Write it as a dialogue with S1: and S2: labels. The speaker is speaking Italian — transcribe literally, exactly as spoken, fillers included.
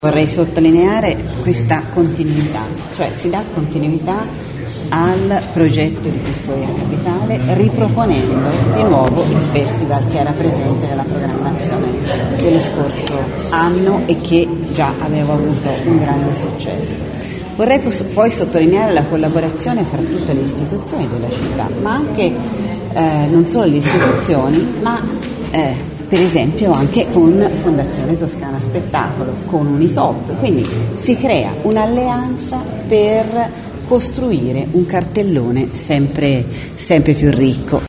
S1: Vorrei sottolineare questa continuità, cioè si dà continuità al progetto di Pistoia Capitale riproponendo di nuovo il festival che era presente nella programmazione dello scorso anno e che già aveva avuto un grande successo. Vorrei poi sottolineare la collaborazione fra tutte le istituzioni della città, ma anche eh, non solo le istituzioni, ma eh, per esempio anche con Fondazione Toscana Spettacolo, con Unicop, quindi si crea un'alleanza per costruire un cartellone sempre, sempre più ricco.